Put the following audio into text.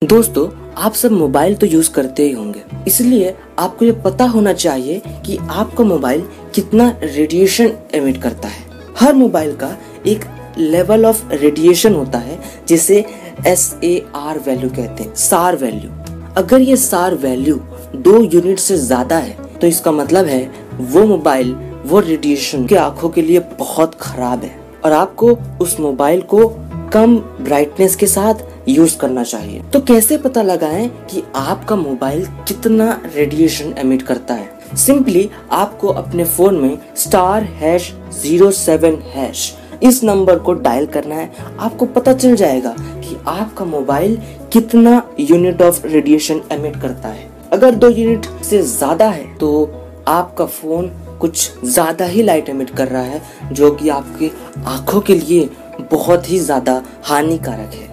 दोस्तों, आप सब मोबाइल तो यूज करते ही होंगे, इसलिए आपको ये पता होना चाहिए कि आपका मोबाइल कितना रेडिएशन एमिट करता है। हर मोबाइल का एक लेवल ऑफ रेडिएशन होता है जिसे SAR वैल्यू कहते हैं, SAR वैल्यू। अगर ये SAR वैल्यू 2 यूनिट से ज्यादा है तो इसका मतलब है वो मोबाइल, वो रेडिएशन के आंखों के लिए बहुत खराब है और आपको उस मोबाइल को कम ब्राइटनेस के साथ यूज करना चाहिए। तो कैसे पता लगाएं कि आपका मोबाइल कितना रेडिएशन एमिट करता है? सिंपली आपको अपने फोन में *#07# इस नंबर को डायल करना है। आपको पता चल जाएगा कि आपका मोबाइल कितना यूनिट ऑफ रेडिएशन एमिट करता है। अगर 2 यूनिट से ज्यादा है तो आपका फोन कुछ ज्यादा ही लाइट एमिट कर रहा है, जो कि आपकी आंखों के लिए बहुत ही ज्यादा हानिकारक है।